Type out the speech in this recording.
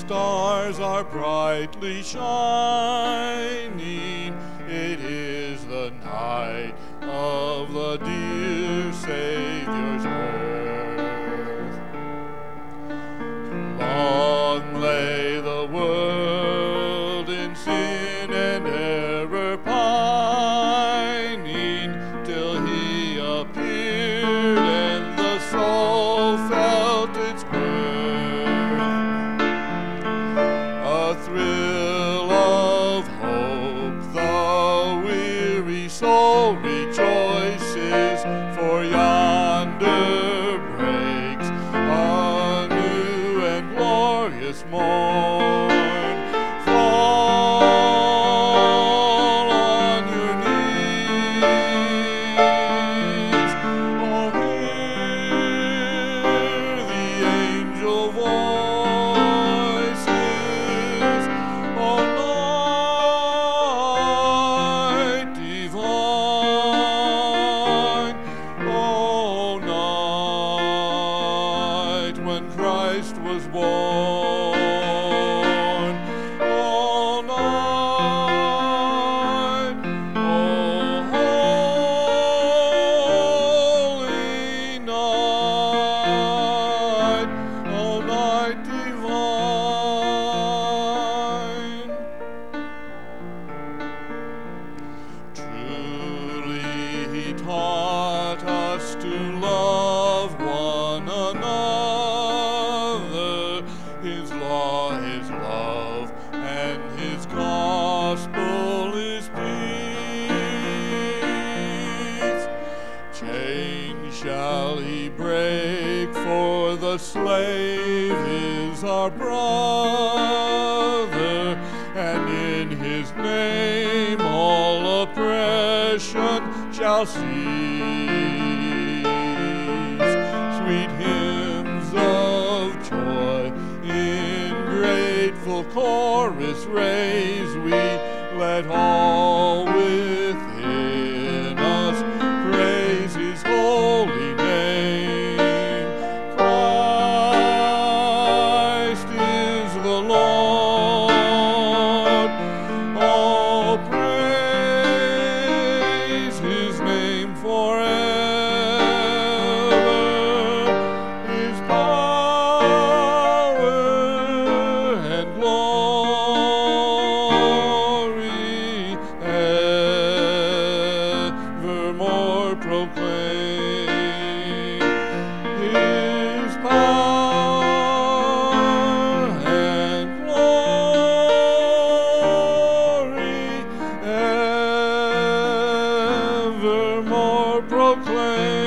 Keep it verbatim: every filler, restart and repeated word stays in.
stars are brightly shining. It is the night of the dear Savior's birth. Long lay the world in sin and error pining, till he appeared and the soul felt its birth. A thrill of hope, the weary soul rejoices, for yonder breaks a new and glorious morn. Fall on your knees, oh, hear the angel voices, oh, night divine, oh, night when Christ was born, oh, night, oh, holy night, oh, night divine. Truly he taught us to love one another. His law is love, and his gospel is peace. Chains shall he break, for the slave is our brother, and in his name all oppression shall cease. Sweet hymns of joy in grateful chorus raise we, let all within us praise his holy name. Christ is the Lord, all praise his name forever. His power and glory evermore proclaim. His power and glory evermore proclaim.